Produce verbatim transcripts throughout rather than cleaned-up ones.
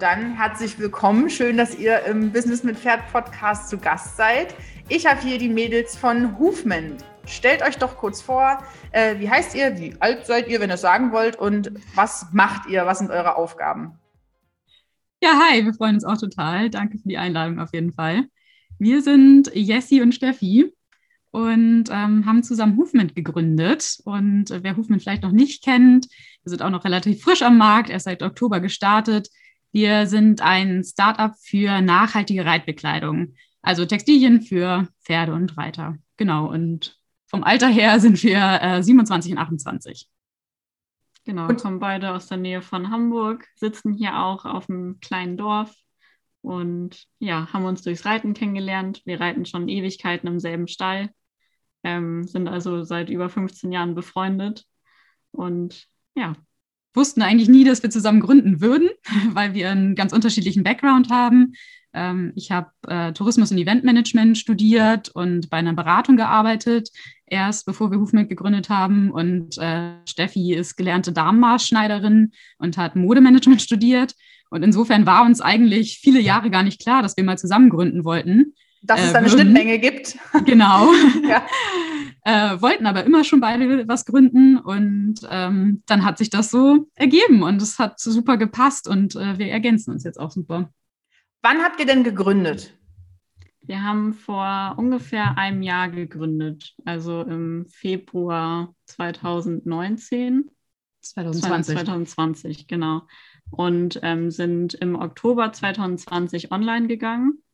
dann herzlich willkommen. Schön, dass ihr im Business mit Pferd Podcast zu Gast seid. Ich habe hier die Mädels von Hoofment. Stellt euch doch kurz vor, äh, wie heißt ihr, wie alt seid ihr, wenn ihr es sagen wollt, und was macht ihr, was sind eure Aufgaben? Ja, hi, wir freuen uns auch total. Danke für die Einladung auf jeden Fall. Wir sind Jessie und Steffi und ähm, haben zusammen Hoofment gegründet. Und äh, wer Hoofment vielleicht noch nicht kennt, wir sind auch noch relativ frisch am Markt, erst seit Oktober gestartet. Wir sind ein Startup für nachhaltige Reitbekleidung, also Textilien für Pferde und Reiter. Genau, und vom Alter her sind wir äh, siebenundzwanzig und achtundzwanzig. Genau, Und kommen beide aus der Nähe von Hamburg, sitzen hier auch auf einem kleinen Dorf und ja, haben uns durchs Reiten kennengelernt. Wir reiten schon Ewigkeiten im selben Stall, ähm, sind also seit über fünfzehn Jahren befreundet und ja. Wussten eigentlich nie, dass wir zusammen gründen würden, weil wir einen ganz unterschiedlichen Background haben. Ähm, ich habe äh, Tourismus- und Eventmanagement studiert und bei einer Beratung gearbeitet, erst bevor wir Hoofment gegründet haben. Und äh, Steffi ist gelernte Damenmaßschneiderin und hat Modemanagement studiert. Und insofern war uns eigentlich viele Jahre gar nicht klar, dass wir mal zusammen gründen wollten. dass es Äh, da eine würden. Schnittmenge gibt. Genau. Ja. Äh, wollten aber immer schon beide was gründen und ähm, dann hat sich das so ergeben und es hat super gepasst und äh, wir ergänzen uns jetzt auch super. Wann habt ihr denn gegründet? Wir haben vor ungefähr einem Jahr gegründet, also im Februar zweitausendneunzehn. zwanzig zwanzig. zweitausendzwanzig, genau. Und ähm, sind im Oktober zweitausendzwanzig online gegangen.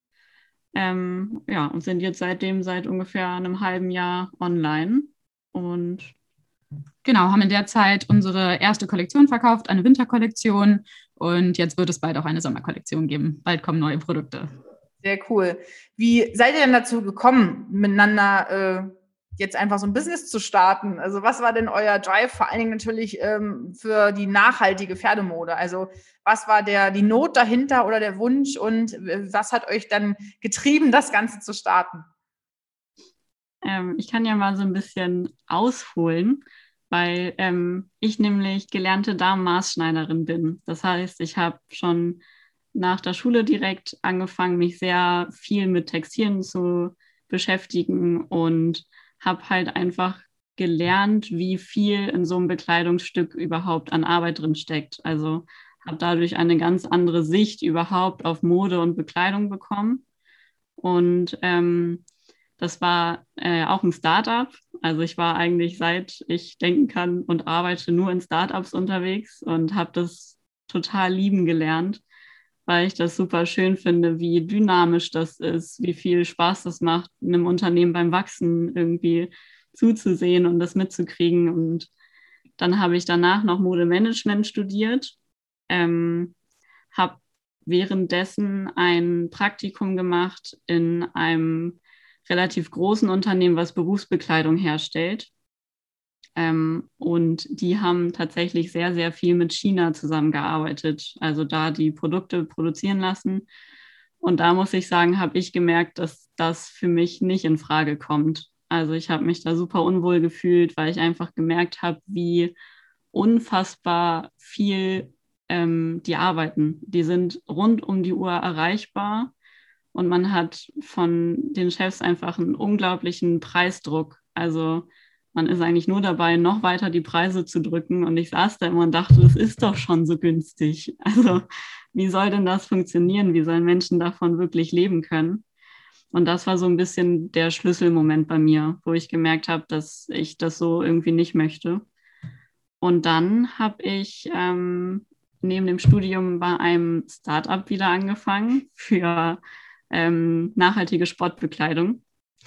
Ähm, ja, und sind jetzt seitdem seit ungefähr einem halben Jahr online. Und genau, haben in der Zeit unsere erste Kollektion verkauft, eine Winterkollektion. Und jetzt wird es bald auch eine Sommerkollektion geben. Bald kommen neue Produkte. Sehr cool. Wie seid ihr denn dazu gekommen, miteinander äh, jetzt einfach so ein Business zu starten? Also was war denn euer Drive, vor allen Dingen natürlich ähm, für die nachhaltige Pferdemode? Also was war der die Not dahinter oder der Wunsch und was hat euch dann getrieben, das Ganze zu starten? ähm, ich kann ja mal so ein bisschen ausholen, weil ähm, ich nämlich gelernte Damenmaßschneiderin bin. Das heißt, ich habe schon nach der Schule direkt angefangen, mich sehr viel mit Textilien zu beschäftigen und habe halt einfach gelernt, wie viel in so einem Bekleidungsstück überhaupt an Arbeit drin steckt. Also habe dadurch eine ganz andere Sicht überhaupt auf Mode und Bekleidung bekommen. Und ähm, das war äh, auch ein Startup. Also ich war eigentlich, seit ich denken kann und arbeite, nur in Startups unterwegs und habe das total lieben gelernt, weil ich das super schön finde, wie dynamisch das ist, wie viel Spaß das macht, einem Unternehmen beim Wachsen irgendwie zuzusehen und das mitzukriegen. Und dann habe ich danach noch Modemanagement studiert, ähm, habe währenddessen ein Praktikum gemacht in einem relativ großen Unternehmen, was Berufsbekleidung herstellt. Ähm, und die haben tatsächlich sehr, sehr viel mit China zusammengearbeitet, also da die Produkte produzieren lassen. Und da muss ich sagen, habe ich gemerkt, dass das für mich nicht in Frage kommt. Also ich habe mich da super unwohl gefühlt, weil ich einfach gemerkt habe, wie unfassbar viel ähm, die arbeiten. Die sind rund um die Uhr erreichbar und man hat von den Chefs einfach einen unglaublichen Preisdruck. Also man ist eigentlich nur dabei, noch weiter die Preise zu drücken. Und ich saß da immer und dachte, das ist doch schon so günstig. Also wie soll denn das funktionieren? Wie sollen Menschen davon wirklich leben können? Und das war so ein bisschen der Schlüsselmoment bei mir, wo ich gemerkt habe, dass ich das so irgendwie nicht möchte. Und dann habe ich ähm, neben dem Studium bei einem Startup wieder angefangen für ähm, nachhaltige Sportbekleidung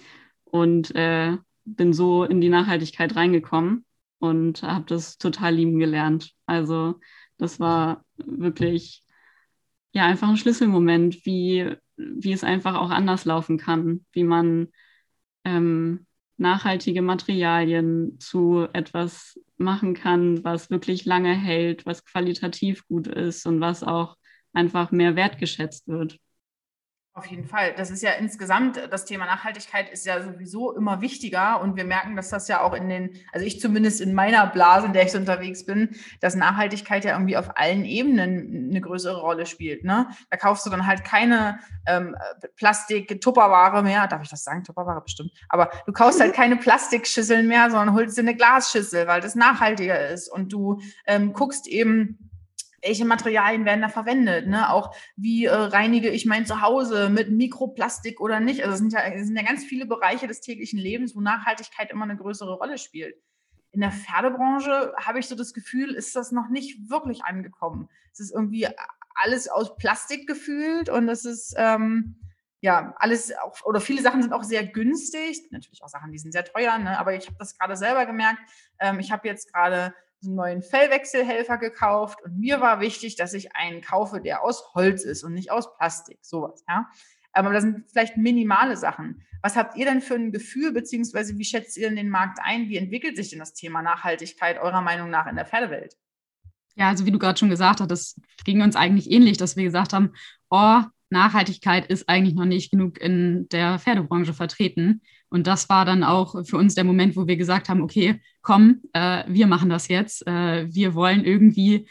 und äh, bin so in die Nachhaltigkeit reingekommen und habe das total lieben gelernt. Also das war wirklich ja einfach ein Schlüsselmoment, wie, wie es einfach auch anders laufen kann, wie man ähm, nachhaltige Materialien zu etwas machen kann, was wirklich lange hält, was qualitativ gut ist und was auch einfach mehr wertgeschätzt wird. Auf jeden Fall. Das ist ja insgesamt, das Thema Nachhaltigkeit ist ja sowieso immer wichtiger und wir merken, dass das ja auch in den, also ich zumindest in meiner Blase, in der ich so unterwegs bin, dass Nachhaltigkeit ja irgendwie auf allen Ebenen eine größere Rolle spielt. Ne? Da kaufst du dann halt keine ähm, Plastik-Tupperware mehr, darf ich das sagen? Tupperware bestimmt. Aber du kaufst halt keine Plastikschüsseln mehr, sondern holst dir eine Glasschüssel, weil das nachhaltiger ist und du ähm, guckst eben, welche Materialien werden da verwendet, ne? Auch wie äh, reinige ich mein Zuhause mit Mikroplastik oder nicht. Also es sind ja, es sind ja ganz viele Bereiche des täglichen Lebens, wo Nachhaltigkeit immer eine größere Rolle spielt. In der Pferdebranche habe ich so das Gefühl, ist das noch nicht wirklich angekommen. Es ist irgendwie alles aus Plastik gefühlt und es ist ähm, ja alles auch, oder viele Sachen sind auch sehr günstig. Natürlich auch Sachen, die sind sehr teuer, ne? Aber ich habe das gerade selber gemerkt. Ähm, ich habe jetzt gerade einen neuen Fellwechselhelfer gekauft und mir war wichtig, dass ich einen kaufe, der aus Holz ist und nicht aus Plastik, sowas, ja. Aber das sind vielleicht minimale Sachen. Was habt ihr denn für ein Gefühl, beziehungsweise wie schätzt ihr denn den Markt ein? Wie entwickelt sich denn das Thema Nachhaltigkeit eurer Meinung nach in der Pferdewelt? Ja, also wie du gerade schon gesagt hast, das ging uns eigentlich ähnlich, dass wir gesagt haben, oh, Nachhaltigkeit ist eigentlich noch nicht genug in der Pferdebranche vertreten. Und das war dann auch für uns der Moment, wo wir gesagt haben, okay, komm, äh, wir machen das jetzt. Äh, wir wollen irgendwie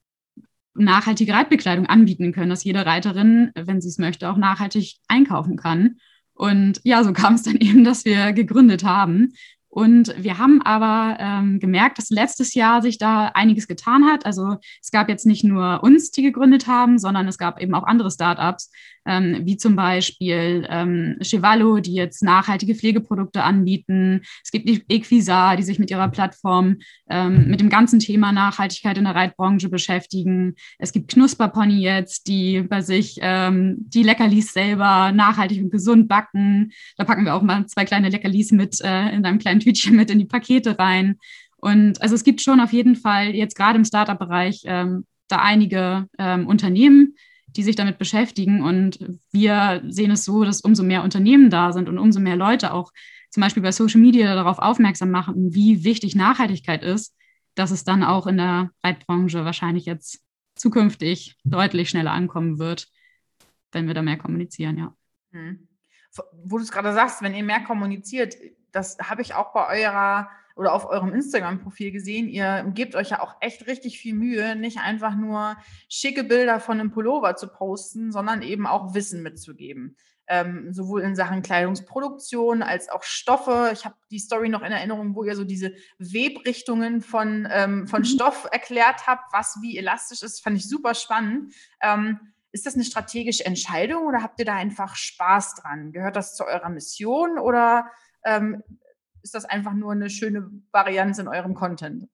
nachhaltige Reitbekleidung anbieten können, dass jede Reiterin, wenn sie es möchte, auch nachhaltig einkaufen kann. Und ja, so kam es dann eben, dass wir gegründet haben. Und wir haben aber ähm, gemerkt, dass letztes Jahr sich da einiges getan hat. Also es gab jetzt nicht nur uns, die gegründet haben, sondern es gab eben auch andere Startups, ähm, wie zum Beispiel ähm, Chevalo, die jetzt nachhaltige Pflegeprodukte anbieten. Es gibt die Equisa, die sich mit ihrer Plattform ähm, mit dem ganzen Thema Nachhaltigkeit in der Reitbranche beschäftigen. Es gibt Knusperpony jetzt, die bei sich ähm, die Leckerlis selber nachhaltig und gesund backen. Da packen wir auch mal zwei kleine Leckerlis mit äh, in einem kleinen Tütchen mit in die Pakete rein. Und also es gibt schon auf jeden Fall jetzt gerade im Startup-Bereich ähm, da einige ähm, Unternehmen, die sich damit beschäftigen. Und wir sehen es so, dass umso mehr Unternehmen da sind und umso mehr Leute auch zum Beispiel bei Social Media darauf aufmerksam machen, wie wichtig Nachhaltigkeit ist, dass es dann auch in der Reitbranche wahrscheinlich jetzt zukünftig deutlich schneller ankommen wird, wenn wir da mehr kommunizieren, ja. Hm. Wo du es gerade sagst, wenn ihr mehr kommuniziert, das habe ich auch bei eurer oder auf eurem Instagram-Profil gesehen. Ihr gebt euch ja auch echt richtig viel Mühe, nicht einfach nur schicke Bilder von einem Pullover zu posten, sondern eben auch Wissen mitzugeben. Ähm, sowohl in Sachen Kleidungsproduktion als auch Stoffe. Ich habe die Story noch in Erinnerung, wo ihr so diese Webrichtungen von, ähm, von Stoff erklärt habt, was wie elastisch ist. Fand ich super spannend. Ähm, Ist das eine strategische Entscheidung oder habt ihr da einfach Spaß dran? Gehört das zu eurer Mission oder ähm, ist das einfach nur eine schöne Varianz in eurem Content?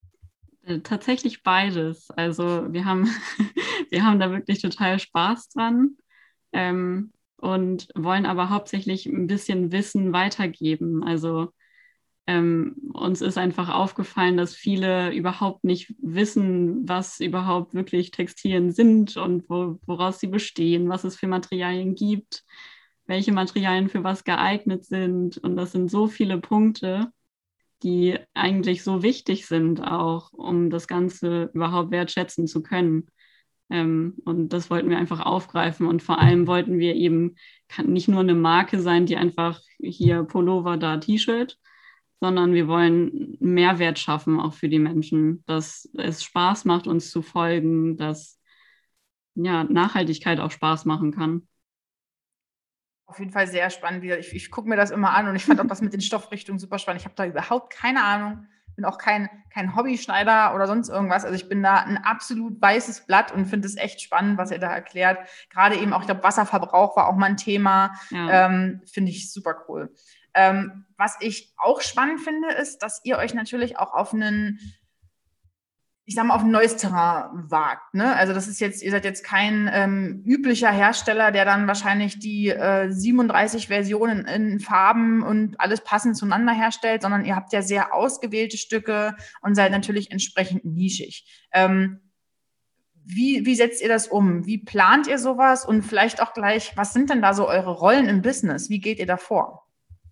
Tatsächlich beides. Also wir haben, wir haben da wirklich total Spaß dran ähm, und wollen aber hauptsächlich ein bisschen Wissen weitergeben. Also Ähm, uns ist einfach aufgefallen, dass viele überhaupt nicht wissen, was überhaupt wirklich Textilien sind und wo, woraus sie bestehen, was es für Materialien gibt, welche Materialien für was geeignet sind. Und das sind so viele Punkte, die eigentlich so wichtig sind, auch um das Ganze überhaupt wertschätzen zu können. Ähm, und das wollten wir einfach aufgreifen. Und vor allem wollten wir eben nicht nur eine Marke sein, die einfach hier Pullover, da T-Shirt, sondern wir wollen Mehrwert schaffen auch für die Menschen, dass es Spaß macht, uns zu folgen, dass ja, Nachhaltigkeit auch Spaß machen kann. Auf jeden Fall sehr spannend. Ich, ich gucke mir das immer an und ich fand auch das mit den Stoffrichtungen super spannend. Ich habe da überhaupt keine Ahnung. Bin auch kein, kein Hobbyschneider oder sonst irgendwas. Also ich bin da ein absolut weißes Blatt und finde es echt spannend, was ihr da erklärt. Gerade eben auch, ich glaube, Wasserverbrauch war auch mal ein Thema. Ja. Ähm, finde ich super cool. Ähm, was ich auch spannend finde, ist, dass ihr euch natürlich auch auf einen, ich sag mal, auf ein neues Terrain wagt. Ne? Also das ist jetzt, ihr seid jetzt kein ähm, üblicher Hersteller, der dann wahrscheinlich die äh, siebenunddreißig Versionen in Farben und alles passend zueinander herstellt, sondern ihr habt ja sehr ausgewählte Stücke und seid natürlich entsprechend nischig. Ähm, wie, wie setzt ihr das um? Wie plant ihr sowas? Und vielleicht auch gleich, was sind denn da so eure Rollen im Business? Wie geht ihr da vor?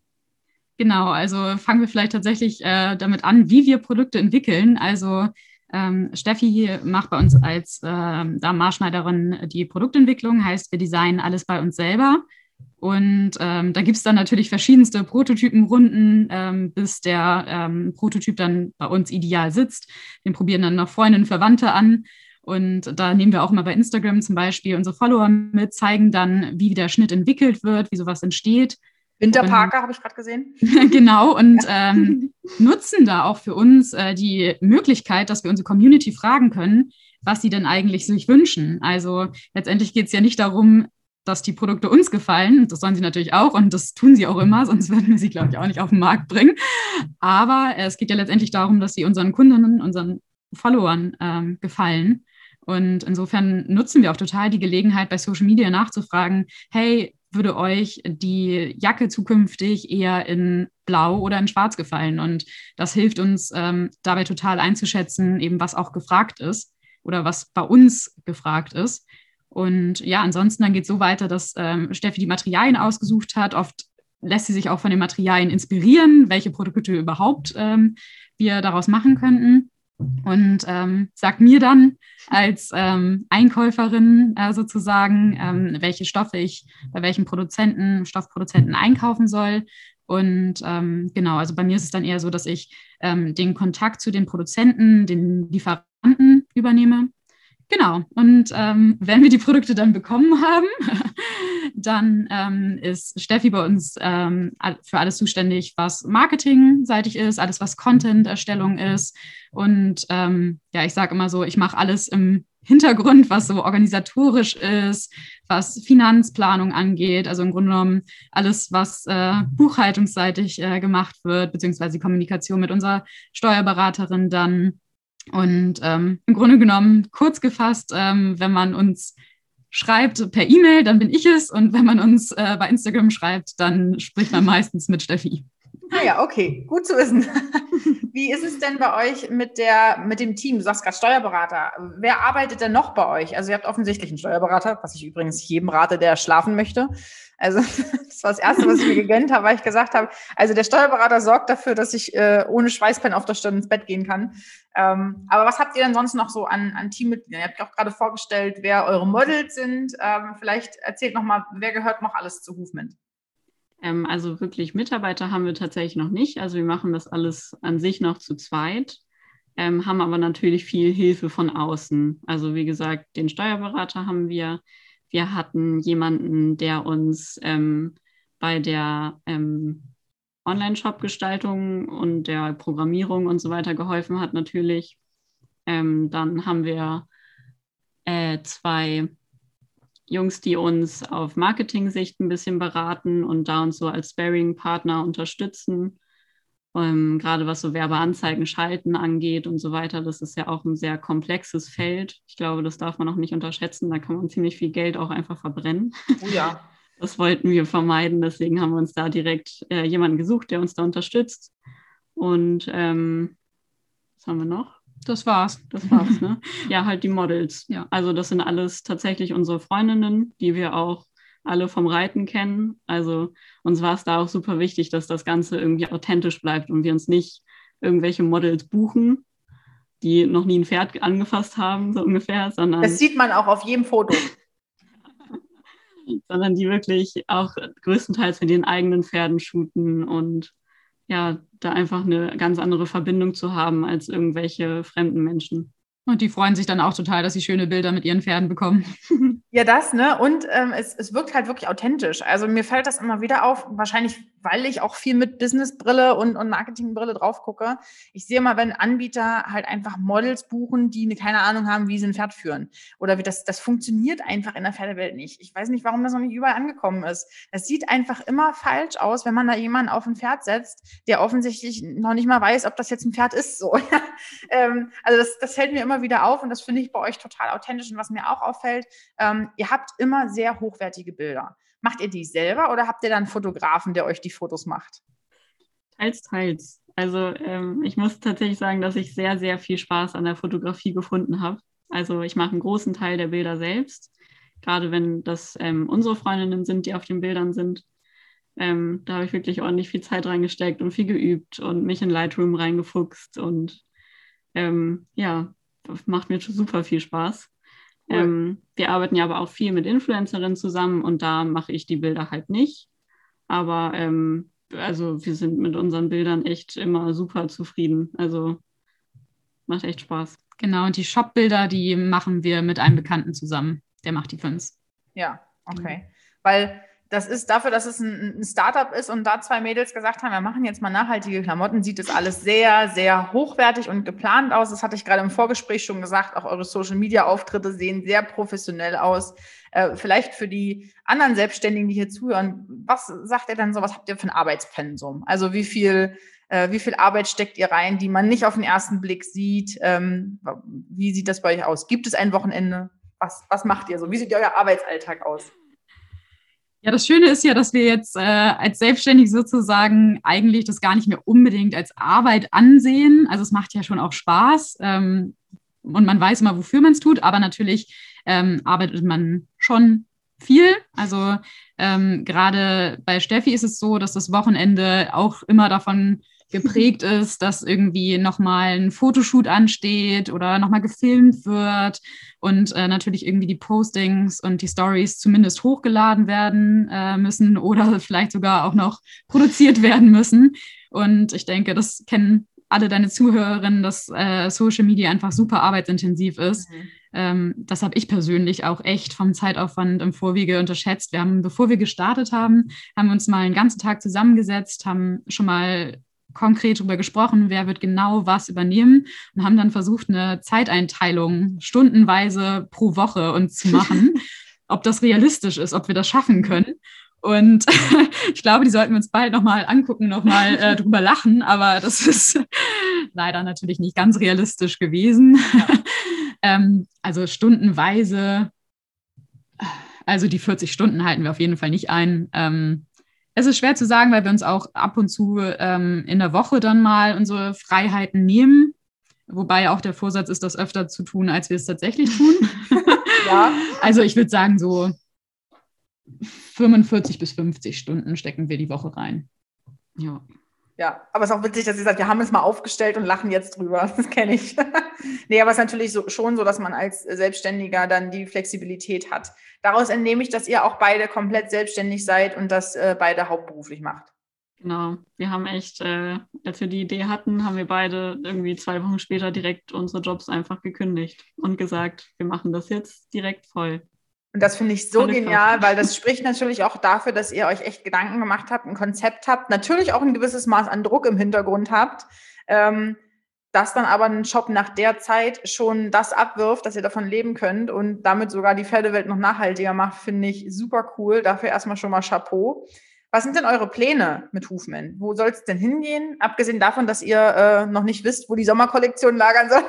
Genau, also fangen wir vielleicht tatsächlich äh, damit an, wie wir Produkte entwickeln. Also Ähm, Steffi macht bei uns als äh, Damenmaßschneiderin die Produktentwicklung, heißt, wir designen alles bei uns selber. Und ähm, da gibt es dann natürlich verschiedenste Prototypenrunden, ähm, bis der ähm, Prototyp dann bei uns ideal sitzt. Den probieren dann noch Freundinnen, Verwandte an. Und da nehmen wir auch immer bei Instagram zum Beispiel unsere Follower mit, zeigen dann, wie der Schnitt entwickelt wird, wie sowas entsteht. Winterparker habe ich gerade gesehen. Genau, und ähm, nutzen da auch für uns äh, die Möglichkeit, dass wir unsere Community fragen können, was sie denn eigentlich sich wünschen. Also letztendlich geht es ja nicht darum, dass die Produkte uns gefallen. Das sollen sie natürlich auch und das tun sie auch immer, sonst würden wir sie, glaube ich, auch nicht auf den Markt bringen. Aber äh, es geht ja letztendlich darum, dass sie unseren Kundinnen, unseren Followern ähm, gefallen. Und insofern nutzen wir auch total die Gelegenheit, bei Social Media nachzufragen, hey, würde euch die Jacke zukünftig eher in Blau oder in Schwarz gefallen? Und das hilft uns ähm, dabei total einzuschätzen, eben was auch gefragt ist oder was bei uns gefragt ist. Und ja, ansonsten dann geht es so weiter, dass ähm, Steffi die Materialien ausgesucht hat. Oft lässt sie sich auch von den Materialien inspirieren, welche Produkte überhaupt ähm, wir daraus machen könnten. Und ähm, sagt mir dann als ähm, Einkäuferin äh, sozusagen, ähm, welche Stoffe ich bei welchen Produzenten, Stoffproduzenten einkaufen soll. Und ähm, genau, also bei mir ist es dann eher so, dass ich ähm, den Kontakt zu den Produzenten, den Lieferanten übernehme. Genau, und ähm, wenn wir die Produkte dann bekommen haben, dann ähm, ist Steffi bei uns ähm, für alles zuständig, was marketingseitig ist, alles, was Content-Erstellung ist. Und ähm, ja, ich sage immer so, ich mache alles im Hintergrund, was so organisatorisch ist, was Finanzplanung angeht. Also im Grunde genommen alles, was äh, buchhaltungsseitig äh, gemacht wird, beziehungsweise die Kommunikation mit unserer Steuerberaterin dann. Und ähm, im Grunde genommen, kurz gefasst, ähm, wenn man uns schreibt per E-Mail, dann bin ich es. Und wenn man uns äh, bei Instagram schreibt, dann spricht man meistens mit Steffi. Ah ja, okay, gut zu wissen. Wie ist es denn bei euch mit der, mit dem Team? Du sagst gerade Steuerberater. Wer arbeitet denn noch bei euch? Also ihr habt offensichtlich einen Steuerberater, was ich übrigens jedem rate, der schlafen möchte. Also das war das Erste, was ich mir gegönnt habe, weil ich gesagt habe, also der Steuerberater sorgt dafür, dass ich äh, ohne Schweißpein auf der Stirn ins Bett gehen kann. Ähm, aber was habt ihr denn sonst noch so an, an Teammitgliedern? Ihr habt ja auch gerade vorgestellt, wer eure Models sind. Ähm, vielleicht erzählt noch mal, wer gehört noch alles zu Hovement? Ähm, also wirklich Mitarbeiter haben wir tatsächlich noch nicht. Also wir machen das alles an sich noch zu zweit, ähm, haben aber natürlich viel Hilfe von außen. Also wie gesagt, den Steuerberater haben wir. Wir hatten jemanden, der uns ähm, bei der ähm, Online-Shop-Gestaltung und der Programmierung und so weiter geholfen hat natürlich. Ähm, dann haben wir äh, zwei Jungs, die uns auf Marketing-Sicht ein bisschen beraten und da uns so als Sparring-Partner unterstützen. Ähm, gerade was so Werbeanzeigen schalten angeht und so weiter. Das ist ja auch ein sehr komplexes Feld. Ich glaube, das darf man auch nicht unterschätzen. Da kann man ziemlich viel Geld auch einfach verbrennen. Oh ja. Das wollten wir vermeiden. Deswegen haben wir uns da direkt äh, jemanden gesucht, der uns da unterstützt. Und ähm, was haben wir noch? Das war's. Das war's, ne? Ja, halt die Models. Ja. Also das sind alles tatsächlich unsere Freundinnen, die wir auch alle vom Reiten kennen. Also uns war es da auch super wichtig, dass das Ganze irgendwie authentisch bleibt und wir uns nicht irgendwelche Models buchen, die noch nie ein Pferd angefasst haben, so ungefähr, sondern... Das sieht man auch auf jedem Foto. sondern die wirklich auch größtenteils mit den eigenen Pferden shooten und ja, da einfach eine ganz andere Verbindung zu haben als irgendwelche fremden Menschen. Und die freuen sich dann auch total, dass sie schöne Bilder mit ihren Pferden bekommen. Ja, das, ne? Und ähm, es, es wirkt halt wirklich authentisch. Also mir fällt das immer wieder auf, wahrscheinlich, weil ich auch viel mit Businessbrille und, und Marketingbrille drauf gucke. Ich sehe mal, wenn Anbieter halt einfach Models buchen, die eine, keine Ahnung haben, wie sie ein Pferd führen. Oder wie das, das funktioniert einfach in der Pferdewelt nicht. Ich weiß nicht, warum das noch nicht überall angekommen ist. Es sieht einfach immer falsch aus, wenn man da jemanden auf ein Pferd setzt, der offensichtlich noch nicht mal weiß, ob das jetzt ein Pferd ist. So. ähm, also das, das fällt mir immer wieder auf und das finde ich bei euch total authentisch. Und was mir auch auffällt, ähm, ihr habt immer sehr hochwertige Bilder. Macht ihr die selber oder habt ihr dann einen Fotografen, der euch die Fotos macht? Teils, teils. Also ähm, ich muss tatsächlich sagen, dass ich sehr, sehr viel Spaß an der Fotografie gefunden habe. Also ich mache einen großen Teil der Bilder selbst, gerade wenn das ähm, unsere Freundinnen sind, die auf den Bildern sind. Ähm, da habe ich wirklich ordentlich viel Zeit reingesteckt und viel geübt und mich in Lightroom reingefuchst und ähm, ja, macht mir super viel Spaß. Cool. Ähm, wir arbeiten ja aber auch viel mit Influencerinnen zusammen und da mache ich die Bilder halt nicht. Aber ähm, also wir sind mit unseren Bildern echt immer super zufrieden. Also macht echt Spaß. Genau, und die Shop-Bilder, die machen wir mit einem Bekannten zusammen. Der macht die für uns. Ja, okay. Weil das ist dafür, dass es ein, ein Startup ist und da zwei Mädels gesagt haben, wir machen jetzt mal nachhaltige Klamotten, sieht das alles sehr, sehr hochwertig und geplant aus. Das hatte ich gerade im Vorgespräch schon gesagt. Auch eure Social-Media-Auftritte sehen sehr professionell aus. Äh, vielleicht für die anderen Selbstständigen, die hier zuhören, was sagt ihr dann so, was habt ihr für ein Arbeitspensum? Also wie viel, äh, wie viel Arbeit steckt ihr rein, die man nicht auf den ersten Blick sieht? Ähm, wie sieht das bei euch aus? Gibt es ein Wochenende? Was, was macht ihr so? Wie sieht euer Arbeitsalltag aus? Ja, das Schöne ist ja, dass wir jetzt äh, als Selbstständig sozusagen eigentlich das gar nicht mehr unbedingt als Arbeit ansehen. Also es macht ja schon auch Spaß ähm, und man weiß immer, wofür man es tut, aber natürlich ähm, arbeitet man schon viel. Also ähm, gerade bei Steffi ist es so, dass das Wochenende auch immer davon geprägt ist, dass irgendwie nochmal ein Fotoshoot ansteht oder nochmal gefilmt wird und äh, natürlich irgendwie die Postings und die Stories zumindest hochgeladen werden äh, müssen oder vielleicht sogar auch noch produziert werden müssen. Und ich denke, das kennen alle deine Zuhörerinnen, dass äh, Social Media einfach super arbeitsintensiv ist. Mhm. Ähm, das habe ich persönlich auch echt vom Zeitaufwand im Vorwege unterschätzt. Wir haben, bevor wir gestartet haben, haben wir uns mal einen ganzen Tag zusammengesetzt, haben schon mal konkret darüber gesprochen, wer wird genau was übernehmen und haben dann versucht, eine Zeiteinteilung stundenweise pro Woche uns zu machen, ob das realistisch ist, ob wir das schaffen können. Und ich glaube, die sollten wir uns bald nochmal angucken, nochmal äh, drüber lachen, aber das ist leider natürlich nicht ganz realistisch gewesen. Ja. ähm, also stundenweise, also die vierzig Stunden halten wir auf jeden Fall nicht ein. Ähm, Es ist schwer zu sagen, weil wir uns auch ab und zu ähm, in der Woche dann mal unsere Freiheiten nehmen. Wobei auch der Vorsatz ist, das öfter zu tun, als wir es tatsächlich tun. Ja. Also ich würde sagen, so fünfundvierzig bis fünfzig Stunden stecken wir die Woche rein. Ja. Ja, aber es ist auch witzig, dass ihr sagt, wir haben es mal aufgestellt und lachen jetzt drüber. Das kenne ich. Nee, aber es ist natürlich so, schon so, dass man als Selbstständiger dann die Flexibilität hat. Daraus entnehme ich, dass ihr auch beide komplett selbstständig seid und das äh, beide hauptberuflich macht. Genau. Wir haben echt, äh, als wir die Idee hatten, haben wir beide irgendwie zwei Wochen später direkt unsere Jobs einfach gekündigt und gesagt, wir machen das jetzt direkt voll. Und das finde ich so Volle genial, Kraft. Weil das spricht natürlich auch dafür, dass ihr euch echt Gedanken gemacht habt, ein Konzept habt, natürlich auch ein gewisses Maß an Druck im Hintergrund habt, ähm, dass dann aber ein Shop nach der Zeit schon das abwirft, dass ihr davon leben könnt und damit sogar die Pferdewelt noch nachhaltiger macht, finde ich super cool. Dafür erstmal schon mal Chapeau. Was sind denn eure Pläne mit Hufman? Wo soll es denn hingehen? Abgesehen davon, dass ihr äh, noch nicht wisst, wo die Sommerkollektion lagern soll.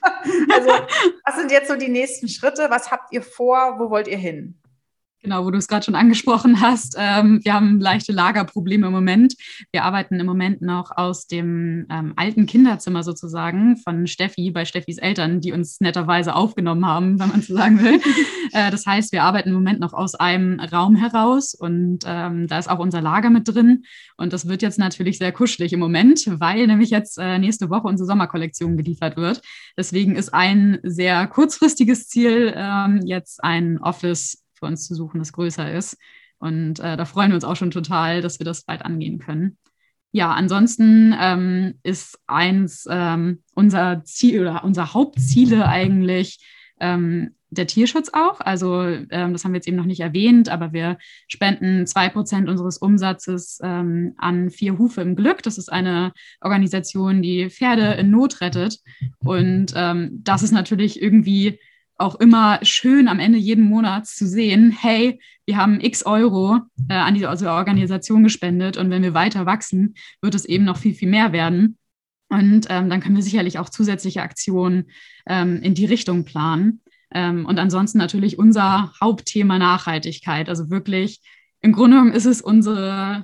Also, was sind jetzt so die nächsten Schritte? Was habt ihr vor? Wo wollt ihr hin? Genau, wo du es gerade schon angesprochen hast. Ähm, wir haben leichte Lagerprobleme im Moment. Wir arbeiten im Moment noch aus dem ähm, alten Kinderzimmer sozusagen von Steffi, bei Steffis Eltern, die uns netterweise aufgenommen haben, wenn man so sagen will. äh, das heißt, wir arbeiten im Moment noch aus einem Raum heraus und ähm, da ist auch unser Lager mit drin. Und das wird jetzt natürlich sehr kuschelig im Moment, weil nämlich jetzt äh, nächste Woche unsere Sommerkollektion geliefert wird. Deswegen ist ein sehr kurzfristiges Ziel ähm, jetzt ein Office für uns zu suchen, das größer ist. Und äh, da freuen wir uns auch schon total, dass wir das bald angehen können. Ja, ansonsten ähm, ist eins ähm, unser Ziel oder unser Hauptziele eigentlich ähm, der Tierschutz auch. Also ähm, das haben wir jetzt eben noch nicht erwähnt, aber wir spenden zwei Prozent unseres Umsatzes ähm, an Vier Hufe im Glück. Das ist eine Organisation, die Pferde in Not rettet. Und ähm, das ist natürlich irgendwie auch immer schön am Ende jeden Monats zu sehen, hey, wir haben x Euro äh, an diese also Organisation gespendet und wenn wir weiter wachsen, wird es eben noch viel, viel mehr werden. Und ähm, dann können wir sicherlich auch zusätzliche Aktionen ähm, in die Richtung planen. Ähm, und ansonsten natürlich unser Hauptthema Nachhaltigkeit. Also wirklich, im Grunde genommen ist es unsere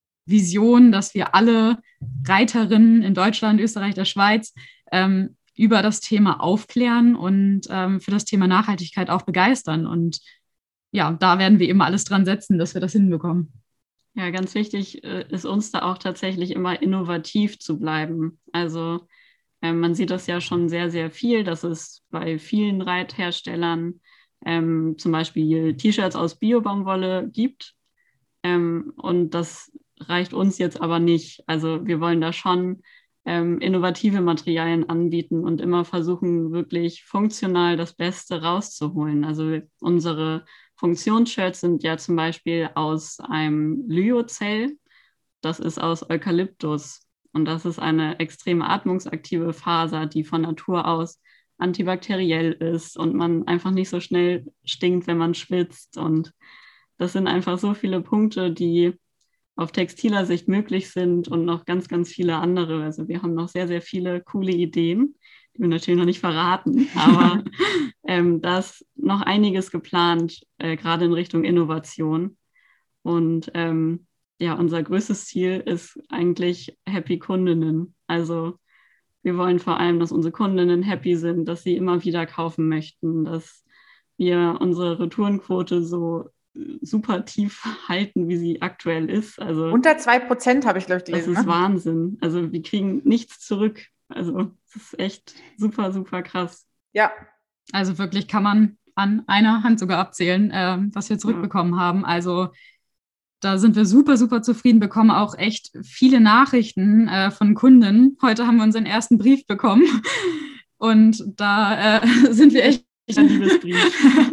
Vision, dass wir alle Reiterinnen in Deutschland, Österreich, der Schweiz ähm, über das Thema aufklären und ähm, für das Thema Nachhaltigkeit auch begeistern. Und ja, da werden wir eben alles dran setzen, dass wir das hinbekommen. Ja, ganz wichtig äh, ist uns da auch tatsächlich immer innovativ zu bleiben. Also Ähm, man sieht das ja schon sehr, sehr viel, dass es bei vielen Reitherstellern ähm, zum Beispiel T-Shirts aus Bio-Baumwolle gibt. Ähm, und das reicht uns jetzt aber nicht. Also wir wollen da schon ähm, innovative Materialien anbieten und immer versuchen, wirklich funktional das Beste rauszuholen. Also unsere Funktionsshirts sind ja zum Beispiel aus einem Lyocell. Das ist aus Eukalyptus. Und das ist eine extrem atmungsaktive Faser, die von Natur aus antibakteriell ist und man einfach nicht so schnell stinkt, wenn man schwitzt. Und das sind einfach so viele Punkte, die auf textiler Sicht möglich sind und noch ganz, ganz viele andere. Also wir haben noch sehr, sehr viele coole Ideen, die wir natürlich noch nicht verraten, aber ähm, da ist noch einiges geplant, äh, gerade in Richtung Innovation. Und ähm, ja, unser größtes Ziel ist eigentlich Happy Kundinnen. Also wir wollen vor allem, dass unsere Kundinnen happy sind, dass sie immer wieder kaufen möchten, dass wir unsere Retourenquote so super tief halten, wie sie aktuell ist. Also unter zwei Prozent habe ich, glaube ich, gelesen. Das ist ne? Wahnsinn. Also wir kriegen nichts zurück. Also das ist echt super, super krass. Ja. Also wirklich kann man an einer Hand sogar abzählen, äh, was wir zurückbekommen ja. haben. Also da sind wir super, super zufrieden, bekommen auch echt viele Nachrichten äh, von Kunden. Heute haben wir unseren ersten Brief bekommen und da äh, sind wir echt ein Liebesbrief.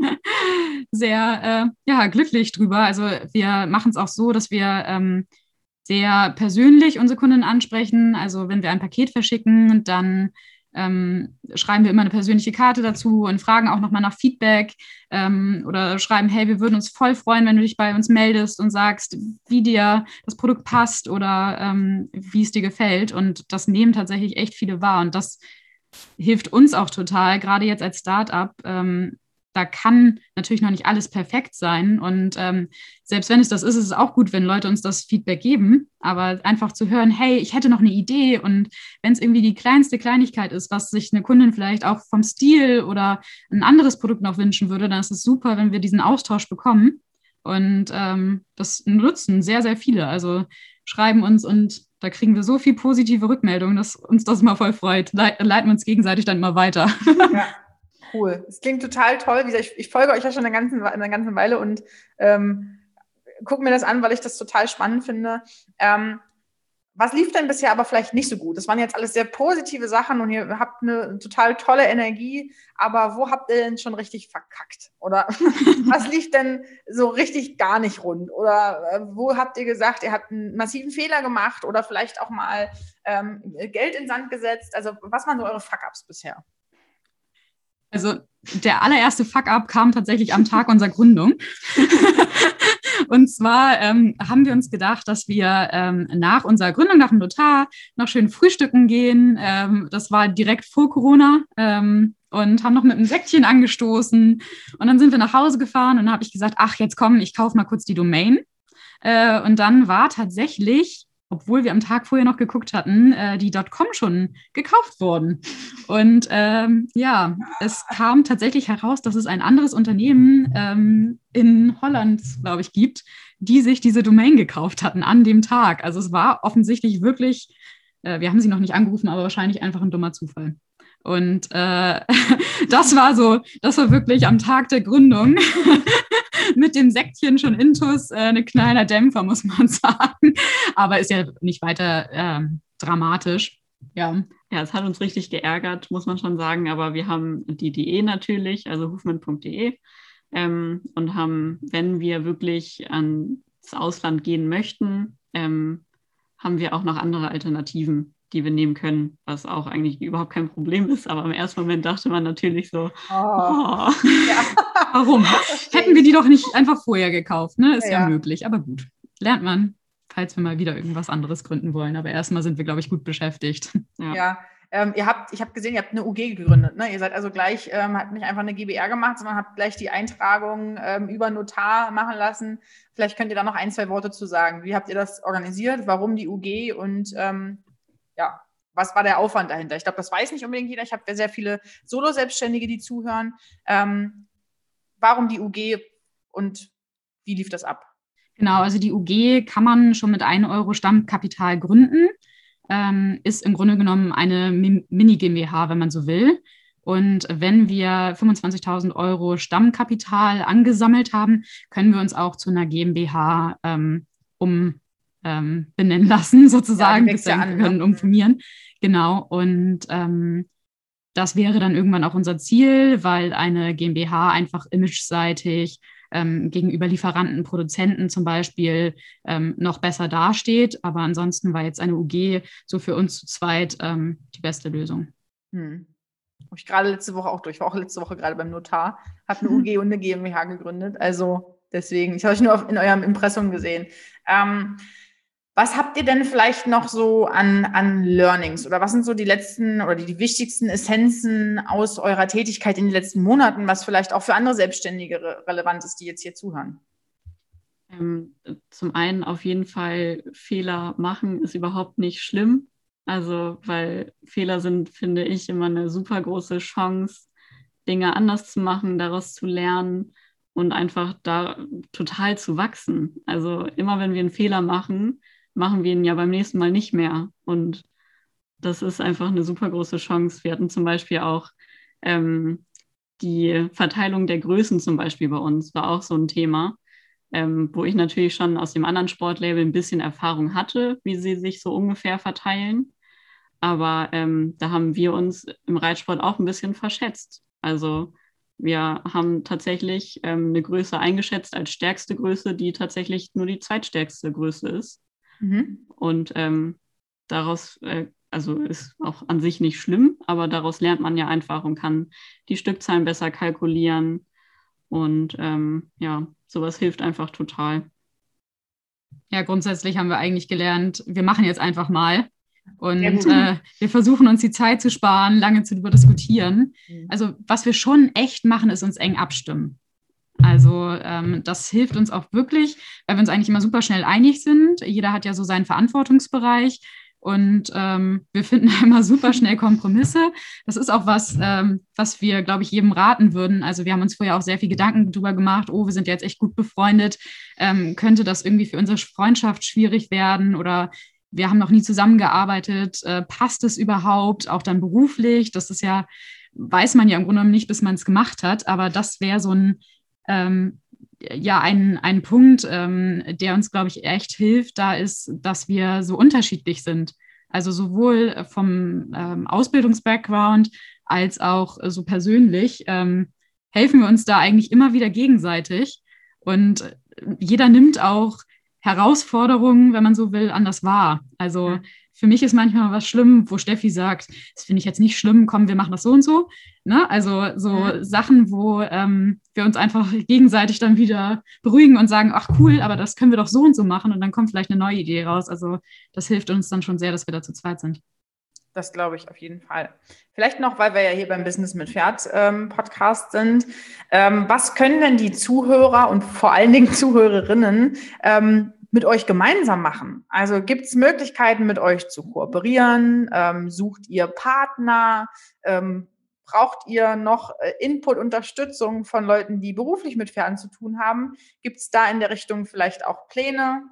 sehr äh, ja, glücklich drüber. Also wir machen es auch so, dass wir ähm, sehr persönlich unsere Kunden ansprechen. Also wenn wir ein Paket verschicken, dann ähm, schreiben wir immer eine persönliche Karte dazu und fragen auch nochmal nach Feedback ähm, oder schreiben, hey, wir würden uns voll freuen, wenn du dich bei uns meldest und sagst, wie dir das Produkt passt oder ähm, wie es dir gefällt. Und das nehmen tatsächlich echt viele wahr. Und das hilft uns auch total, gerade jetzt als Startup. Ähm, da kann natürlich noch nicht alles perfekt sein. Und ähm, selbst wenn es das ist, ist es auch gut, wenn Leute uns das Feedback geben. Aber einfach zu hören, hey, ich hätte noch eine Idee. Und wenn es irgendwie die kleinste Kleinigkeit ist, was sich eine Kundin vielleicht auch vom Stil oder ein anderes Produkt noch wünschen würde, dann ist es super, wenn wir diesen Austausch bekommen. Und ähm, das nutzen sehr, sehr viele. Also schreiben uns und da kriegen wir so viel positive Rückmeldungen, dass uns das immer voll freut. Le- leiten wir uns gegenseitig dann immer weiter. Ja. Cool. Es klingt total toll. Wie gesagt, ich, ich folge euch ja schon eine ganze, eine ganze Weile und ähm, gucke mir das an, weil ich das total spannend finde. Ähm, was lief denn bisher aber vielleicht nicht so gut? Das waren jetzt alles sehr positive Sachen und ihr habt eine total tolle Energie, aber wo habt ihr denn schon richtig verkackt? Oder was lief denn so richtig gar nicht rund? Oder äh, wo habt ihr gesagt, ihr habt einen massiven Fehler gemacht oder vielleicht auch mal ähm, Geld in den Sand gesetzt? Also was waren so eure Fuck-ups bisher? Also der allererste Fuck-up kam tatsächlich am Tag unserer Gründung. Und zwar ähm, haben wir uns gedacht, dass wir ähm, nach unserer Gründung, nach dem Notar, noch schön frühstücken gehen. Ähm, das war direkt vor Corona ähm, und haben noch mit einem Säckchen angestoßen. Und dann sind wir nach Hause gefahren und dann habe ich gesagt, ach, jetzt komm, ich kaufe mal kurz die Domain. Äh, und dann war tatsächlich, obwohl wir am Tag vorher noch geguckt hatten, äh, die .com schon gekauft worden. Und ähm, ja, es kam tatsächlich heraus, dass es ein anderes Unternehmen ähm, in Holland, glaube ich, gibt, die sich diese Domain gekauft hatten an dem Tag. Also es war offensichtlich wirklich, äh, wir haben sie noch nicht angerufen, aber wahrscheinlich einfach ein dummer Zufall. Und äh, das war so, das war wirklich am Tag der Gründung mit dem Säckchen schon intus, äh, ein kleiner Dämpfer, muss man sagen. Aber ist ja nicht weiter ähm, dramatisch. Ja. Ja, es hat uns richtig geärgert, muss man schon sagen. Aber wir haben die D E natürlich, also hufmann punkt de ähm, und haben, wenn wir wirklich ans Ausland gehen möchten, ähm, haben wir auch noch andere Alternativen, die wir nehmen können, was auch eigentlich überhaupt kein Problem ist. Aber im ersten Moment dachte man natürlich so, oh, oh. Ja. Warum? Hätten wir die doch nicht einfach vorher gekauft, ne? Ist ja, ja, ja möglich, aber gut. Lernt man, falls wir mal wieder irgendwas anderes gründen wollen. Aber erstmal sind wir, glaube ich, gut beschäftigt. Ja, ja ähm, ihr habt, ich habe gesehen, ihr habt eine U G gegründet, ne? Ihr seid also gleich, ähm, habt nicht einfach eine G b R gemacht, sondern habt gleich die Eintragung ähm, über Notar machen lassen. Vielleicht könnt ihr da noch ein, zwei Worte zu sagen. Wie habt ihr das organisiert? Warum die U G? Und ähm, ja, was war der Aufwand dahinter? Ich glaube, das weiß nicht unbedingt jeder. Ich habe sehr viele Solo-Selbstständige, die zuhören. Ähm, warum die U G und wie lief das ab? Genau, also die U G kann man schon mit einem Euro Stammkapital gründen. ähm, ist im Grunde genommen eine Mi- Mini-GmbH, wenn man so will. Und wenn wir fünfundzwanzigtausend Euro Stammkapital angesammelt haben, können wir uns auch zu einer GmbH ähm, um ähm, benennen lassen, sozusagen. Ja, die wächst ja an, Wir können ne? umfirmieren. Genau. Und ähm, das wäre dann irgendwann auch unser Ziel, weil eine GmbH einfach imageseitig ähm, gegenüber Lieferanten, Produzenten zum Beispiel ähm, noch besser dasteht. Aber ansonsten war jetzt eine U G so für uns zu zweit ähm, die beste Lösung. Hm. Habe ich gerade letzte Woche auch durch. Ich war auch letzte Woche gerade beim Notar, habe eine U G und eine GmbH gegründet. Also deswegen, ich habe euch nur auf, in eurem Impressum gesehen. Ähm, was habt ihr denn vielleicht noch so an, an Learnings oder was sind so die letzten oder die, die wichtigsten Essenzen aus eurer Tätigkeit in den letzten Monaten, was vielleicht auch für andere Selbstständige re relevant ist, die jetzt hier zuhören? Ähm, zum einen auf jeden Fall Fehler machen ist überhaupt nicht schlimm. Also, weil Fehler sind, finde ich, immer eine super große Chance, Dinge anders zu machen, daraus zu lernen und einfach da total zu wachsen. Also immer wenn wir einen Fehler machen, machen wir ihn ja beim nächsten Mal nicht mehr. Und das ist einfach eine super große Chance. Wir hatten zum Beispiel auch ähm, die Verteilung der Größen zum Beispiel bei uns, war auch so ein Thema, ähm, wo ich natürlich schon aus dem anderen Sportlabel ein bisschen Erfahrung hatte, wie sie sich so ungefähr verteilen. Aber ähm, da haben wir uns im Reitsport auch ein bisschen verschätzt. Also wir haben tatsächlich ähm, eine Größe eingeschätzt als stärkste Größe, die tatsächlich nur die zweitstärkste Größe ist. Mhm. Und ähm, daraus, äh, also ist auch an sich nicht schlimm, aber daraus lernt man ja einfach und kann die Stückzahlen besser kalkulieren. Und ähm, ja, sowas hilft einfach total. Ja, grundsätzlich haben wir eigentlich gelernt, wir machen jetzt einfach mal. Sehr Und gut. äh, wir versuchen uns die Zeit zu sparen, lange zu diskutieren. Also was wir schon echt machen, ist uns eng abstimmen. Also ähm, das hilft uns auch wirklich, weil wir uns eigentlich immer super schnell einig sind. Jeder hat ja so seinen Verantwortungsbereich und ähm, wir finden immer super schnell Kompromisse. Das ist auch was, ähm, was wir, glaube ich, jedem raten würden. Also wir haben uns vorher auch sehr viel Gedanken darüber gemacht, oh, wir sind jetzt echt gut befreundet. Ähm, könnte das irgendwie für unsere Freundschaft schwierig werden oder wir haben noch nie zusammengearbeitet, äh, passt es überhaupt, auch dann beruflich? Das ist ja, weiß man ja im Grunde genommen nicht, bis man es gemacht hat, aber das wäre so ein Ähm, ja, ein, ein Punkt, ähm, der uns, glaube ich, echt hilft, da ist, dass wir so unterschiedlich sind. Also sowohl vom ähm, Ausbildungs-Background als auch äh, so persönlich ähm, helfen wir uns da eigentlich immer wieder gegenseitig. Und jeder nimmt auch Herausforderungen, wenn man so will, anders wahr. Also für mich ist manchmal was schlimm, wo Steffi sagt, das finde ich jetzt nicht schlimm, komm, wir machen das so und so. Ne? Also so Mhm. Sachen, wo ähm, wir uns einfach gegenseitig dann wieder beruhigen und sagen, ach cool, aber das können wir doch so und so machen und dann kommt vielleicht eine neue Idee raus. Also das hilft uns dann schon sehr, dass wir da zu zweit sind. Das glaube ich auf jeden Fall. Vielleicht noch, weil wir ja hier beim Business mit Pferd ähm, Podcast sind. Ähm, was können denn die Zuhörer und vor allen Dingen Zuhörerinnen ähm, mit euch gemeinsam machen? Also gibt es Möglichkeiten, mit euch zu kooperieren? Ähm, sucht ihr Partner? Ähm, braucht ihr noch äh, Input, Unterstützung von Leuten, die beruflich mit Pferden zu tun haben? Gibt es da in der Richtung vielleicht auch Pläne?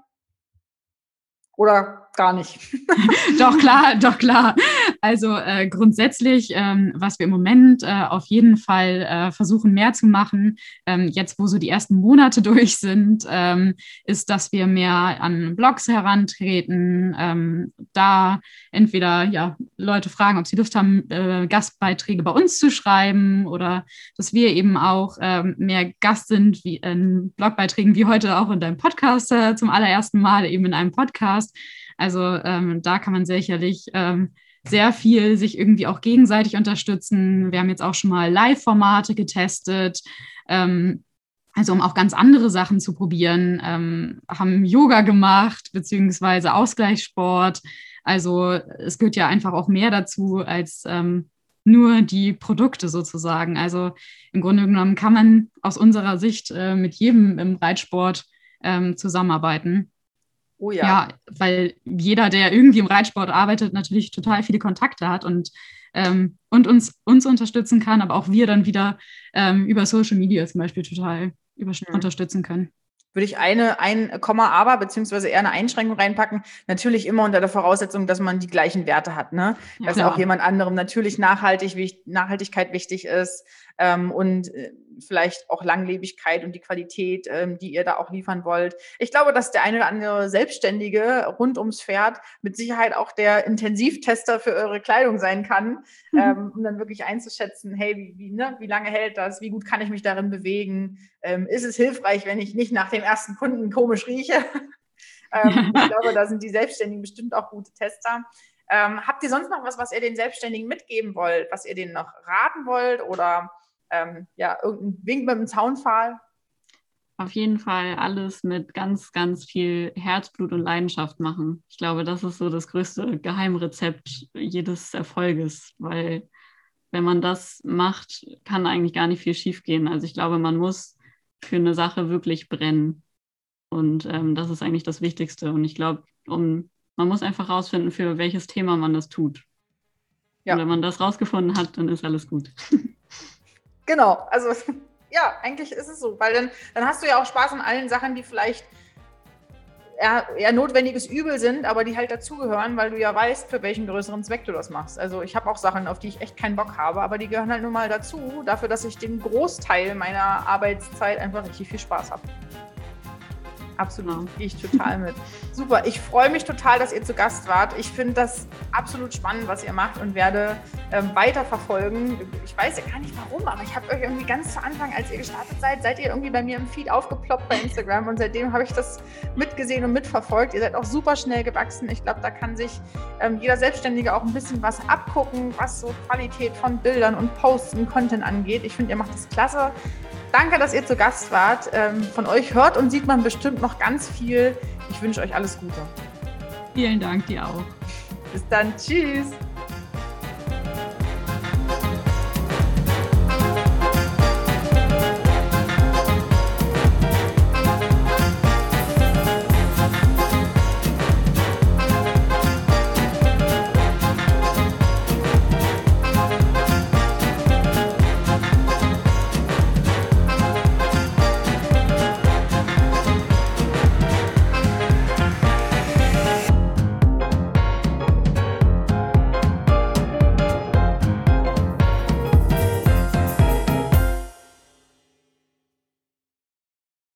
Oder gar nicht? Doch, klar, doch, klar. Also äh, grundsätzlich, ähm, was wir im Moment äh, auf jeden Fall äh, versuchen mehr zu machen, ähm, jetzt wo so die ersten Monate durch sind, ähm, ist, dass wir mehr an Blogs herantreten, ähm, da entweder ja, Leute fragen, ob sie Lust haben, äh, Gastbeiträge bei uns zu schreiben oder dass wir eben auch ähm, mehr Gast sind wie in Blogbeiträgen wie heute auch in deinem Podcast äh, zum allerersten Mal eben in einem Podcast. Also ähm, da kann man sicherlich ähm, sehr viel sich irgendwie auch gegenseitig unterstützen. Wir haben jetzt auch schon mal Live-Formate getestet, ähm, also um auch ganz andere Sachen zu probieren, ähm, haben Yoga gemacht, beziehungsweise Ausgleichssport. Also es gehört ja einfach auch mehr dazu als ähm, nur die Produkte sozusagen. Also im Grunde genommen kann man aus unserer Sicht äh, mit jedem im Reitsport ähm, zusammenarbeiten. Oh ja. Ja, weil jeder, der irgendwie im Reitsport arbeitet, natürlich total viele Kontakte hat und, ähm, und uns, uns unterstützen kann, aber auch wir dann wieder ähm, über Social Media zum Beispiel total über- Hm. unterstützen können. würde ich eine, ein Komma aber, beziehungsweise eher eine Einschränkung reinpacken. Natürlich immer unter der Voraussetzung, dass man die gleichen Werte hat, ne? Ja, dass klar. auch jemand anderem natürlich nachhaltig, Nachhaltigkeit wichtig ist ähm, und äh, vielleicht auch Langlebigkeit und die Qualität, ähm, die ihr da auch liefern wollt. Ich glaube, dass der eine oder andere Selbstständige rund ums Pferd mit Sicherheit auch der Intensivtester für eure Kleidung sein kann, Mhm. ähm, um dann wirklich einzuschätzen, hey, wie, wie, ne, wie lange hält das? Wie gut kann ich mich darin bewegen? Ähm, ist es hilfreich, wenn ich nicht nach dem ersten Kunden komisch rieche? ähm, ich glaube, da sind die Selbstständigen bestimmt auch gute Tester. Ähm, habt ihr sonst noch was, was ihr den Selbstständigen mitgeben wollt, was ihr denen noch raten wollt oder ähm, ja, irgendein Wink mit dem Zaunpfahl? Auf jeden Fall alles mit ganz, ganz viel Herzblut und Leidenschaft machen. Ich glaube, das ist so das größte Geheimrezept jedes Erfolges, weil wenn man das macht, kann eigentlich gar nicht viel schiefgehen. Also ich glaube, man muss für eine Sache wirklich brennen. Und ähm, das ist eigentlich das Wichtigste. Und ich glaube, um, man muss einfach rausfinden, für welches Thema man das tut. Ja. Und wenn man das rausgefunden hat, dann ist alles gut. Genau, also ja, eigentlich ist es so, weil dann, dann hast du ja auch Spaß an allen Sachen, die vielleicht eher, eher notwendiges Übel sind, aber die halt dazugehören, weil du ja weißt, für welchen größeren Zweck du das machst. Also ich habe auch Sachen, auf die ich echt keinen Bock habe, aber die gehören halt nun mal dazu, dafür, dass ich den Großteil meiner Arbeitszeit einfach richtig viel Spaß habe. Absolut, gehe ich total mit. Super, ich freue mich total, dass ihr zu Gast wart. Ich finde das absolut spannend, was ihr macht und werde ähm, weiter verfolgen. Ich weiß ja gar nicht warum, aber ich habe euch irgendwie ganz zu Anfang, als ihr gestartet seid, seid ihr irgendwie bei mir im Feed aufgeploppt bei Instagram und seitdem habe ich das mitgesehen und mitverfolgt. Ihr seid auch super schnell gewachsen. Ich glaube, da kann sich ähm, jeder Selbstständige auch ein bisschen was abgucken, was so Qualität von Bildern und Posts und Content angeht. Ich finde, ihr macht das klasse. Danke, dass ihr zu Gast wart. Ähm, von euch hört und sieht man bestimmt noch ganz viel. Ich wünsche euch alles Gute. Vielen Dank dir auch. Bis dann. Tschüss.